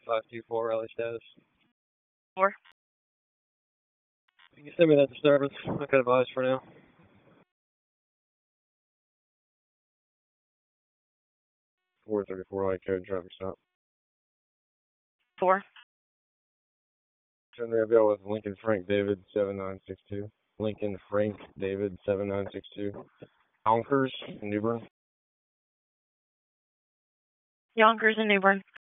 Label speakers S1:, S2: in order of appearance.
S1: 524 rally status.
S2: 4.
S1: You can send me that disturbance. I could advise for now. 434 light code traffic stop.
S2: 4.
S1: Turn the bill with Lincoln Frank David 7962. Lincoln Frank David 7962. Yonkers, New Bern.
S2: Yonkers and New Bern.